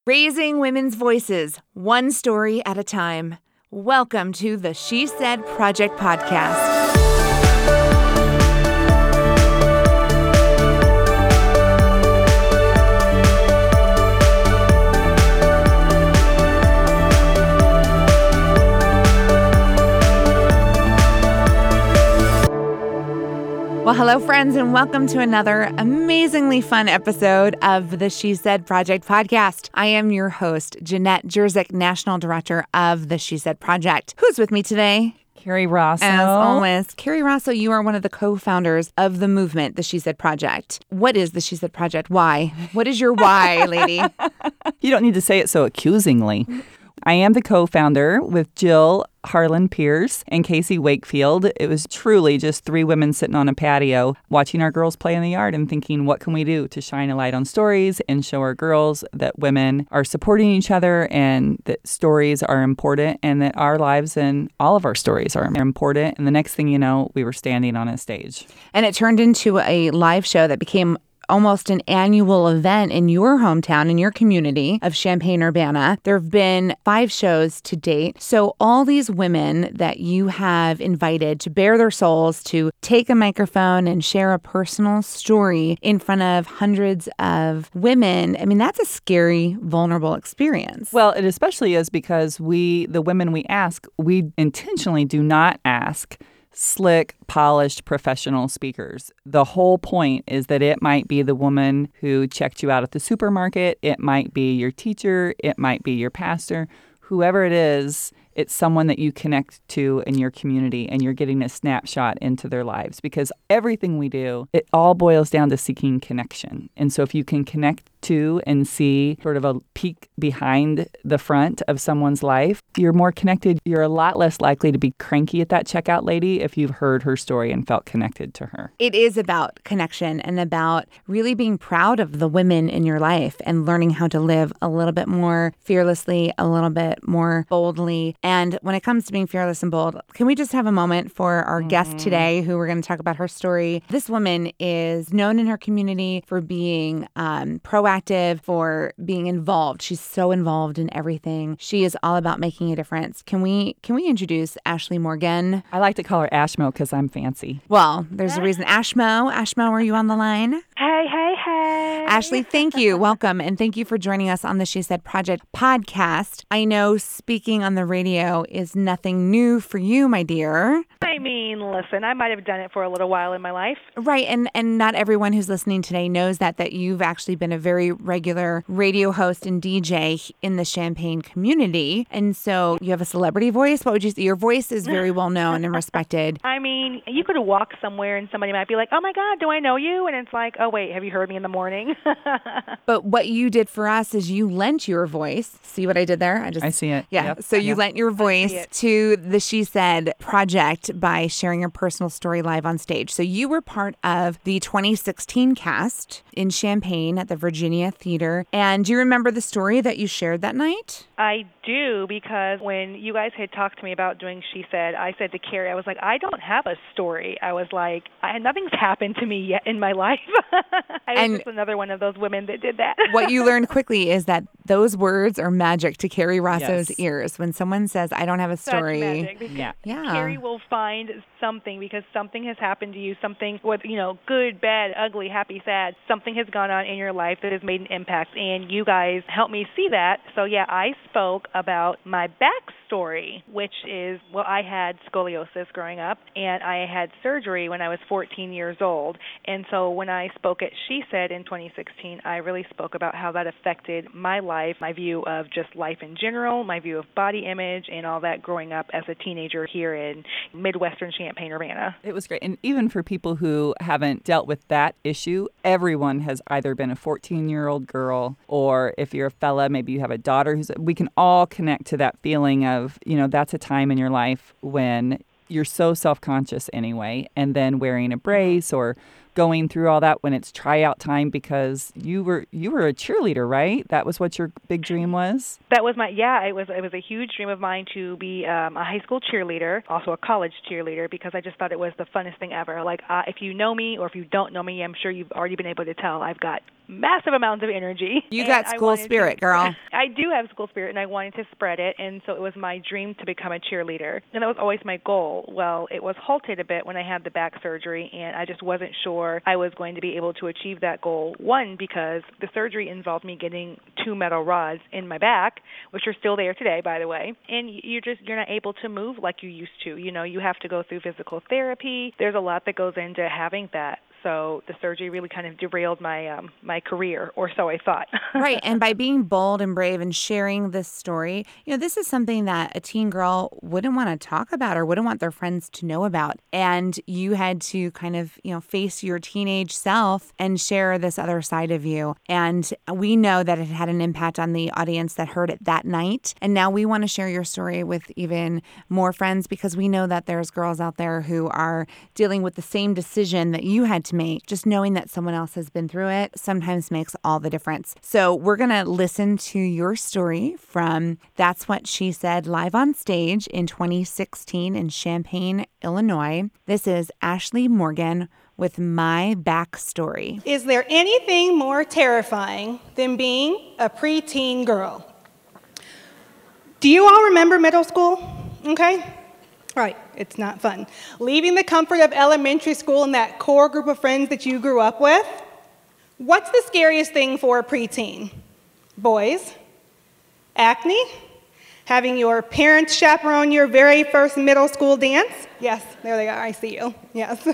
Raising women's voices, one story at a time. Welcome to the She Said Project podcast. Well, hello, friends, and welcome to another amazingly fun episode of the She Said Project podcast. I am your host, Jeanette Jerzyk, National Director of the She Said Project. Who's with me today? Carrie Rosso. As always. Carrie Rosso, you are one of the co-founders of the movement, the She Said Project. What is the She Said Project? Why? What is your why, lady? You don't need to say it so accusingly. I am the co-founder with Jill Harlan Pierce and Casey Wakefield. It was truly just three women sitting on a patio watching our girls play in the yard and thinking, what can we do to shine a light on stories and show our girls that women are supporting each other and that stories are important and that our lives and all of our stories are important. And the next thing you know, we were standing on a stage. And it turned into a live show that became almost an annual event in your hometown, in your community of Champaign-Urbana. There have been 5 shows to date. So all these women that you have invited to bare their souls, to take a microphone and share a personal story in front of hundreds of women, I mean, that's a scary, vulnerable experience. Well, it especially is because the women we ask, we intentionally do not ask slick, polished, professional speakers. The whole point is that it might be the woman who checked you out at the supermarket. It might be your teacher. It might be your pastor. Whoever it is, it's someone that you connect to in your community and you're getting a snapshot into their lives because everything we do, it all boils down to seeking connection. And so if you can connect to and see sort of a peek behind the front of someone's life, you're more connected. You're a lot less likely to be cranky at that checkout lady if you've heard her story and felt connected to her. It is about connection and about really being proud of the women in your life and learning how to live a little bit more fearlessly, a little bit more boldly. And when it comes to being fearless and bold, can we just have a moment for our guest today who we're going to talk about her story? This woman is known in her community for being proactive, for being involved. She's so involved in everything. She is all about making a difference. Can we introduce Ashley Morgan? I like to call her Ashmo because I'm fancy. Well, there's a reason. Ashmo, are you on the line? Hey. Ashley, thank you. Welcome. And thank you for joining us on the She Said Project podcast. I know speaking on the radio is nothing new for you, my dear. I mean, listen, I might have done it for a little while in my life. Right. And not everyone who's listening today knows that you've actually been a very regular radio host and DJ in the Champaign community. And so you have a celebrity voice. What would you say? Your voice is very well known and respected. I mean, you could walk somewhere and somebody might be like, oh my God, do I know you? And it's like, oh wait, have you heard me in the morning? But what you did for us is you lent your voice. See what I did there? I see it. Yeah. Yep. So you lent your voice to the She Said Project by sharing your personal story live on stage. So you were part of the 2016 cast in Champaign at the Virginia Theater. And do you remember the story that you shared that night? I do, because when you guys had talked to me about doing She Said, I said to Carrie, I was like, I don't have a story. I was like, nothing's happened to me yet in my life. I was just another one of those women that did that. What you learned quickly is that those words are magic to Carrie Rosso's ears. When someone says, I don't have a story. Such magic. Carrie will find something because something has happened to you, something with, good, bad, ugly, happy, sad. Something has gone on in your life that has made an impact, and you guys helped me see that. So, I spoke about my backstory, which is, I had scoliosis growing up, and I had surgery when I was 14 years old. And so when I spoke at She Said in 2016, I really spoke about how that affected my life, my view of just life in general, my view of body image, and all that growing up as a teenager here in Midwestern Champaign-Urbana. It was great. And even for people who haven't dealt with that issue, everyone has either been a 14-year-old girl, or if you're a fella, maybe you have a daughter we can all connect to that feeling of, that's a time in your life when you're so self-conscious anyway, and then wearing a brace or going through all that when it's tryout time, because you were a cheerleader, right? That was what your big dream was? That was it was a huge dream of mine to be a high school cheerleader, also a college cheerleader, because I just thought it was the funnest thing ever. Like, if you know me or if you don't know me, I'm sure you've already been able to tell I've got massive amounts of energy. You got school spirit, girl. I do have school spirit, and I wanted to spread it, and so it was my dream to become a cheerleader. And that was always my goal. Well, it was halted a bit when I had the back surgery, and I just wasn't sure I was going to be able to achieve that goal. One, because the surgery involved me getting 2 metal rods in my back, which are still there today, by the way, and you're not able to move like you used to. You know, you have to go through physical therapy. There's a lot that goes into having that. So the surgery really kind of derailed my my career, or so I thought. Right. And by being bold and brave and sharing this story, this is something that a teen girl wouldn't want to talk about or wouldn't want their friends to know about. And you had to kind of, face your teenage self and share this other side of you. And we know that it had an impact on the audience that heard it that night. And now we want to share your story with even more friends, because we know that there's girls out there who are dealing with the same decision that you had to make. Just knowing that someone else has been through it sometimes makes all the difference. So we're going to listen to your story from That's What She Said live on stage in 2016 in Champaign, Illinois. This is Ashley Morgan with My Backstory. Is there anything more terrifying than being a preteen girl? Do you all remember middle school? Okay. Right, it's not fun. Leaving the comfort of elementary school and that core group of friends that you grew up with. What's the scariest thing for a preteen? Boys? Acne? Having your parents chaperone your very first middle school dance? Yes, there they are, I see you, yes.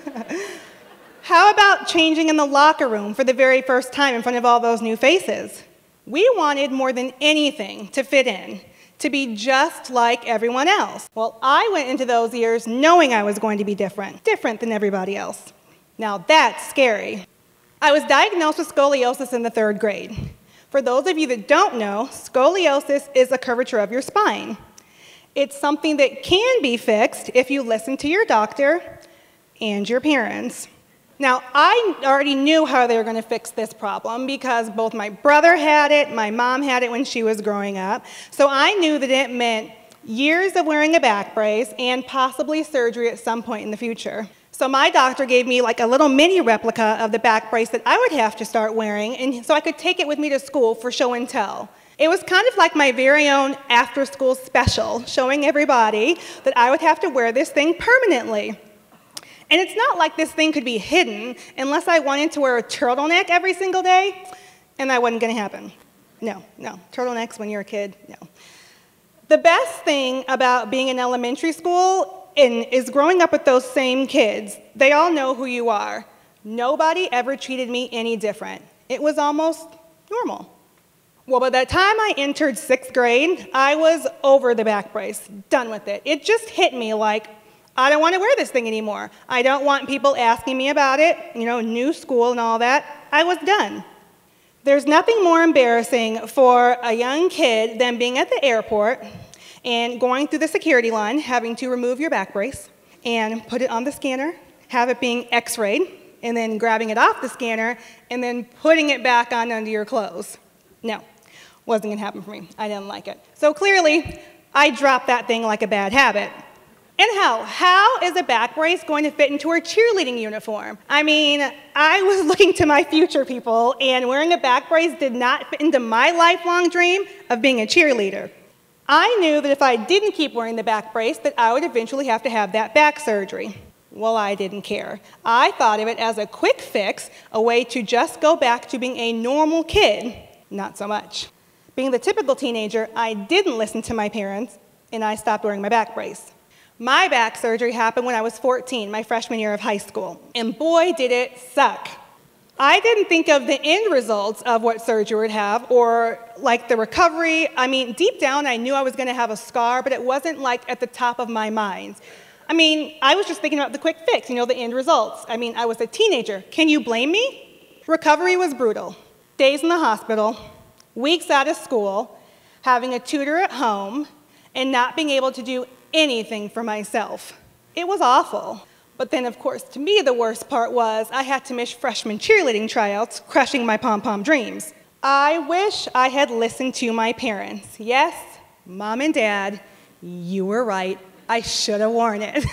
How about changing in the locker room for the very first time in front of all those new faces? We wanted more than anything to fit in, to be just like everyone else. Well, I went into those years knowing I was going to be different than everybody else. Now that's scary. I was diagnosed with scoliosis in the 3rd grade. For those of you that don't know, scoliosis is a curvature of your spine. It's something that can be fixed if you listen to your doctor and your parents. Now, I already knew how they were going to fix this problem because both my brother had it, my mom had it when she was growing up. So I knew that it meant years of wearing a back brace and possibly surgery at some point in the future. So my doctor gave me like a little mini replica of the back brace that I would have to start wearing, and so I could take it with me to school for show and tell. It was kind of like my very own after-school special, showing everybody that I would have to wear this thing permanently. And it's not like this thing could be hidden unless I wanted to wear a turtleneck every single day, and that wasn't going to happen. No, turtlenecks when you're a kid, no. The best thing about being in elementary school is growing up with those same kids. They all know who you are. Nobody ever treated me any different. It was almost normal. Well, by the time I entered 6th grade, I was over the back brace, done with it. It just hit me like, I don't want to wear this thing anymore. I don't want people asking me about it, new school and all that. I was done. There's nothing more embarrassing for a young kid than being at the airport and going through the security line, having to remove your back brace and put it on the scanner, have it being x-rayed, and then grabbing it off the scanner and then putting it back on under your clothes. No, wasn't going to happen for me. I didn't like it. So clearly, I dropped that thing like a bad habit. And how is a back brace going to fit into a cheerleading uniform? I mean, I was looking to my future, people, and wearing a back brace did not fit into my lifelong dream of being a cheerleader. I knew that if I didn't keep wearing the back brace, that I would eventually have to have that back surgery. Well, I didn't care. I thought of it as a quick fix, a way to just go back to being a normal kid. Not so much. Being the typical teenager, I didn't listen to my parents, and I stopped wearing my back brace. My back surgery happened when I was 14, my freshman year of high school, and boy, did it suck. I didn't think of the end results of what surgery would have, or like the recovery. I mean, deep down, I knew I was going to have a scar, but it wasn't like at the top of my mind. I mean, I was just thinking about the quick fix, the end results. I mean, I was a teenager. Can you blame me? Recovery was brutal. Days in the hospital, weeks out of school, having a tutor at home, and not being able to do anything for myself. It was awful. But then, of course, to me, the worst part was I had to miss freshman cheerleading tryouts, crushing my pom-pom dreams. I wish I had listened to my parents. Yes, Mom and Dad, you were right. I should have worn it.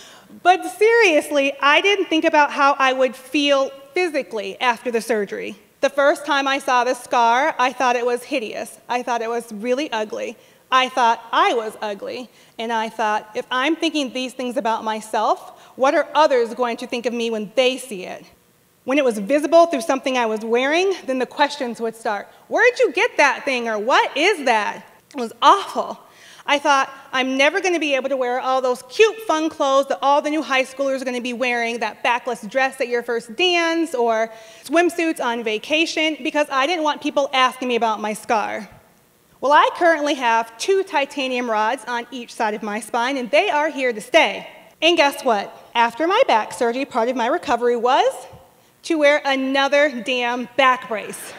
But seriously, I didn't think about how I would feel physically after the surgery. The first time I saw this scar, I thought it was hideous. I thought it was really ugly. I thought I was ugly. And I thought, if I'm thinking these things about myself, what are others going to think of me when they see it? When it was visible through something I was wearing, then the questions would start. Where'd you get that thing? Or what is that? It was awful. I thought, I'm never going to be able to wear all those cute, fun clothes that all the new high schoolers are going to be wearing, that backless dress at your first dance, or swimsuits on vacation, because I didn't want people asking me about my scar. Well, I currently have 2 titanium rods on each side of my spine, and they are here to stay. And guess what? After my back surgery, part of my recovery was to wear another damn back brace.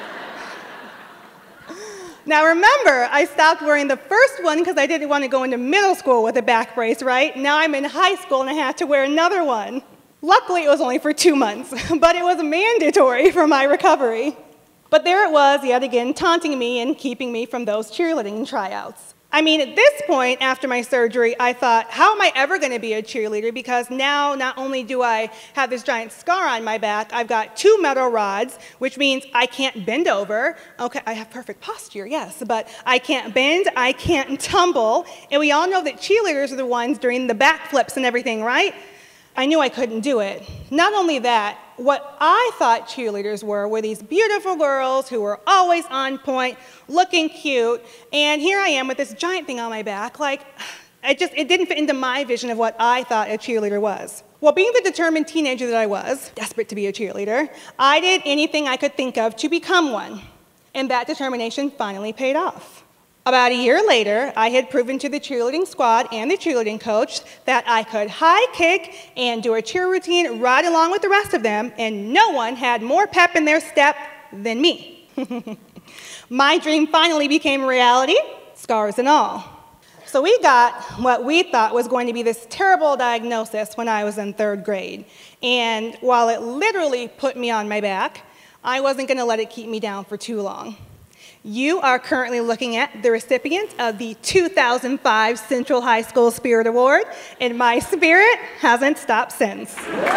Now remember, I stopped wearing the first one because I didn't want to go into middle school with a back brace, right? Now I'm in high school and I had to wear another one. Luckily, it was only for 2 months, but it was mandatory for my recovery. But there it was, yet again, taunting me and keeping me from those cheerleading tryouts. I mean, at this point, after my surgery, I thought, how am I ever going to be a cheerleader? Because now, not only do I have this giant scar on my back, I've got 2 metal rods, which means I can't bend over. Okay, I have perfect posture, yes, but I can't bend, I can't tumble. And we all know that cheerleaders are the ones doing the backflips and everything, right? I knew I couldn't do it. Not only that, what I thought cheerleaders were these beautiful girls who were always on point, looking cute, and here I am with this giant thing on my back. Like, it didn't fit into my vision of what I thought a cheerleader was. Well, being the determined teenager that I was, desperate to be a cheerleader, I did anything I could think of to become one, and that determination finally paid off. About a year later, I had proven to the cheerleading squad and the cheerleading coach that I could high kick and do a cheer routine right along with the rest of them, and no one had more pep in their step than me. My dream finally became reality, scars and all. So we got what we thought was going to be this terrible diagnosis when I was in 3rd grade. And while it literally put me on my back, I wasn't going to let it keep me down for too long. You are currently looking at the recipient of the 2005 Central High School Spirit Award, and my spirit hasn't stopped since.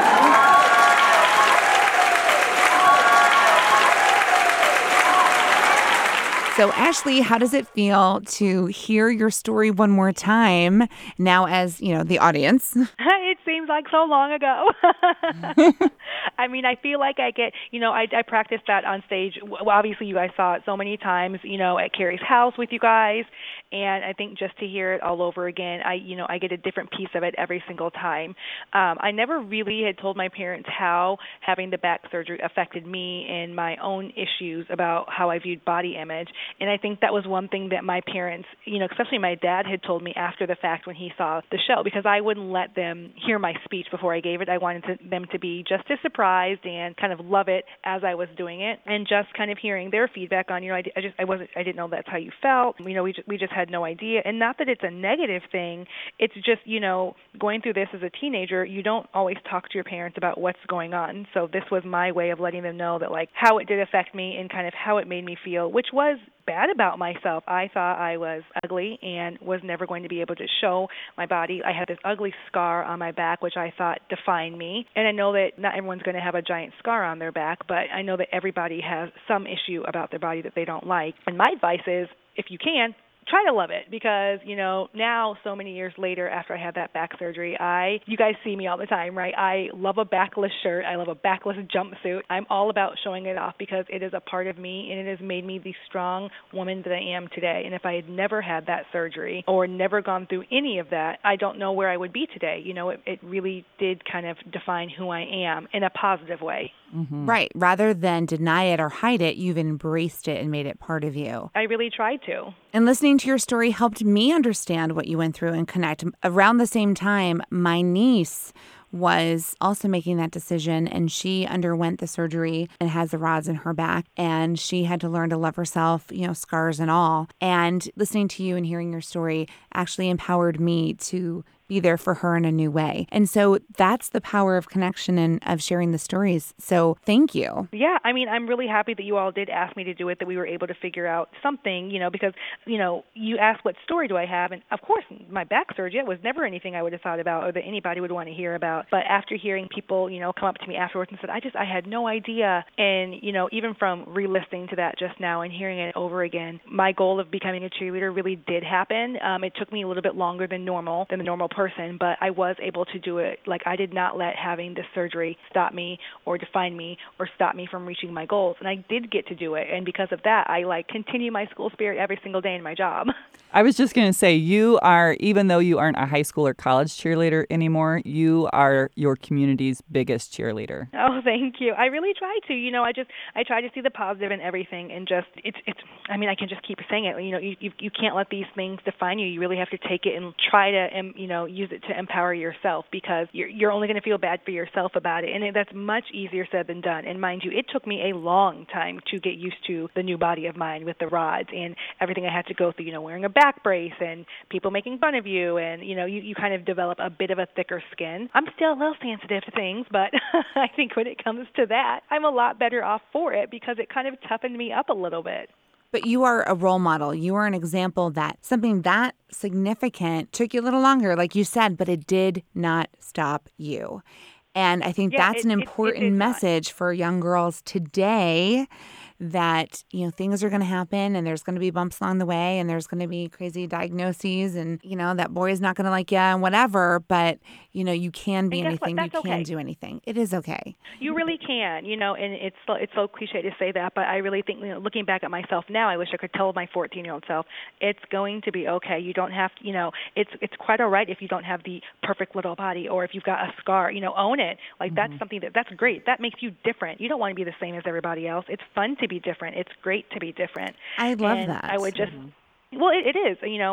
So, Ashley, how does it feel to hear your story one more time now as, the audience? It seems like so long ago. I mean, I feel like I get, I practiced that on stage. Well, obviously, you guys saw it so many times, at Carrie's house with you guys. And I think just to hear it all over again, I get a different piece of it every single time. I never really had told my parents how having the back surgery affected me and my own issues about how I viewed body image. And I think that was one thing that my parents, especially my dad, had told me after the fact when he saw the show, because I wouldn't let them hear my speech before I gave it. I wanted them to be just as surprised and kind of love it as I was doing it, and just kind of hearing their feedback on, I didn't know that's how you felt. We just had no idea. And not that it's a negative thing. It's just, going through this as a teenager, you don't always talk to your parents about what's going on. So this was my way of letting them know that, like, how it did affect me and kind of how it made me feel, which was bad about myself. I thought I was ugly and was never going to be able to show my body. I had this ugly scar on my back, which I thought defined me. And I know that not everyone's going to have a giant scar on their back, but I know that everybody has some issue about their body that they don't like. And my advice is, if you can, try to love it, because, now so many years later after I had that back surgery, you guys see me all the time, right? I love a backless shirt. I love a backless jumpsuit. I'm all about showing it off because it is a part of me and it has made me the strong woman that I am today. And if I had never had that surgery or never gone through any of that, I don't know where I would be today. It really did kind of define who I am in a positive way. Mm-hmm. Right. Rather than deny it or hide it, you've embraced it and made it part of you. I really tried to. And listening to your story helped me understand what you went through and connect. Around the same time, my niece was also making that decision, and she underwent the surgery and has the rods in her back, and she had to learn to love herself, scars and all. And listening to you and hearing your story actually empowered me to be there for her in a new way. And so that's the power of connection and of sharing the stories. So thank you. Yeah, I mean, I'm really happy that you all did ask me to do it, that we were able to figure out something, because, you asked what story do I have, and of course, my back surgery was never anything I would have thought about or that anybody would want to hear about. But after hearing people, come up to me afterwards and said, I had no idea. And, even from re-listening to that just now and hearing it over again, my goal of becoming a cheerleader really did happen. It took me a little bit longer than the normal person, but I was able to do it. Like, I did not let having this surgery stop me or define me or stop me from reaching my goals. And I did get to do it. And because of that, I continue my school spirit every single day in my job. I was just going to say, you are, even though you aren't a high school or college cheerleader anymore, you are your community's biggest cheerleader. Oh, thank you. I really try to. I try to see the positive in everything, and just I can just keep saying it. You can't let these things define you. You really have to take it and try to use it to empower yourself, because you're only going to feel bad for yourself about it, and that's much easier said than done. And mind you, it took me a long time to get used to the new body of mine with the rods and everything I had to go through. Wearing a back brace and people making fun of you, and you kind of develop a bit of a thicker skin. I'm still a little sensitive to things, but I think when it comes to that, I'm a lot better off for it, because it kind of toughened me up a little bit. But you are a role model. You are an example that something that significant took you a little longer, like you said, but it did not stop you. And I think that's an important message for young girls today, that, things are going to happen and there's going to be bumps along the way and there's going to be crazy diagnoses and, that boy is not going to like you and whatever. But, you can be anything. You can do anything. It is okay. You really can, and it's so cliche to say that, but I really think, looking back at myself now, I wish I could tell my 14-year-old self, it's going to be okay. You don't have to, it's quite all right if you don't have the perfect little body, or if you've got a scar, own it. That's something that's great. That makes you different. You don't want to be the same as everybody else. It's fun to be different. It's great to be different. I love that. I would just... Well, it is.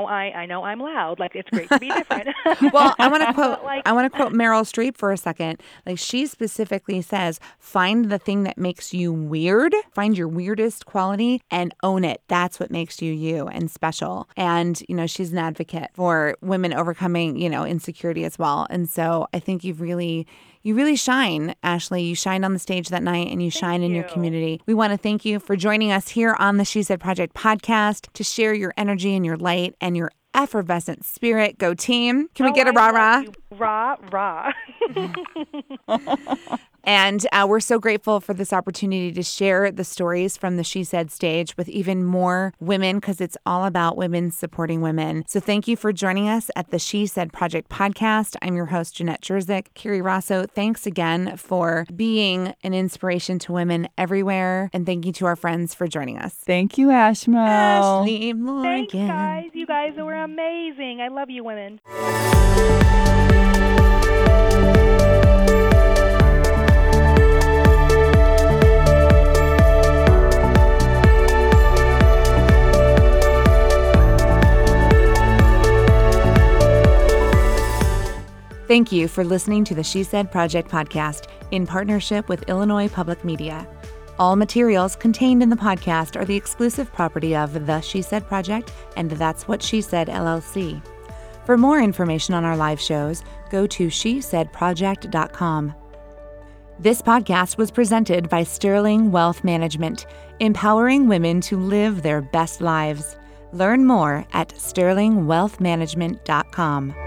I know I'm loud. It's great to be different. Well, I want to quote Meryl Streep for a second. She specifically says, find the thing that makes you weird, find your weirdest quality and own it. That's what makes you you and special. And, she's an advocate for women overcoming, insecurity as well. And so I think you really shine, Ashley. You shined on the stage that night, and you shine in your community. We want to thank you for joining us here on the She Said Project podcast to share your energy and your light and your effervescent spirit. Go team. Can we get a rah-rah? Rah-rah. And we're so grateful for this opportunity to share the stories from the She Said stage with even more women, because it's all about women supporting women. So thank you for joining us at the She Said Project podcast. I'm your host, Jeanette Jerzik. Carrie Rosso, thanks again for being an inspiration to women everywhere. And thank you to our friends for joining us. Thank you, Ashmo. Ashley Morgan. Thanks, guys. You guys were amazing. I love you, women. Thank you for listening to the She Said Project podcast in partnership with Illinois Public Media. All materials contained in the podcast are the exclusive property of the She Said Project and That's What She Said, LLC. For more information on our live shows, go to shesaidproject.com. This podcast was presented by Sterling Wealth Management, empowering women to live their best lives. Learn more at sterlingwealthmanagement.com.